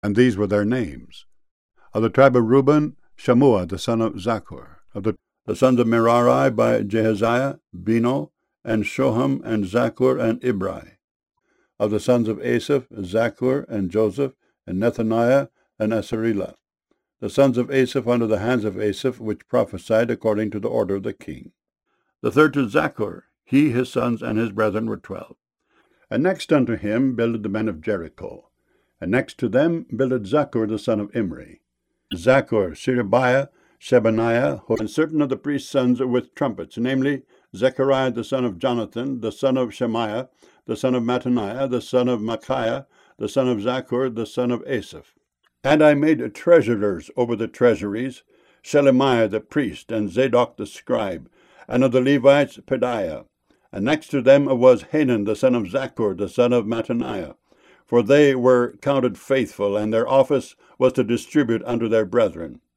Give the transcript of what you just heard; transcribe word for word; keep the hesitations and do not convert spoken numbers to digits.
And these were their names. Of the tribe of Reuben, Shammua the son of Zaccur. Of the, the sons of Merari by Jehaziah, Beno, and Shoham, and Zaccur, and Ibri. Of the sons of Asaph, Zaccur, and Joseph, and Nethaniah, and Asarilah. The sons of Asaph under the hands of Asaph, which prophesied according to the order of the king. The third to Zaccur, he, his sons, and his brethren were twelve. And next unto him builded the men of Jericho. And next to them builded Zaccur the son of Imri. Zaccur, Sherebiah, Shebaniah, and certain of the priest's sons with trumpets, namely Zechariah the son of Jonathan, the son of Shemaiah, the son of Mattaniah, the son of Micaiah, the son of Zaccur, the son of Asaph. And I made treasurers over the treasuries, Shelemiah the priest, and Zadok the scribe, and of the Levites Pedaiah. And next to them was Hanan the son of Zaccur, the son of Mattaniah. For they were counted faithful, and their office was to distribute unto their brethren.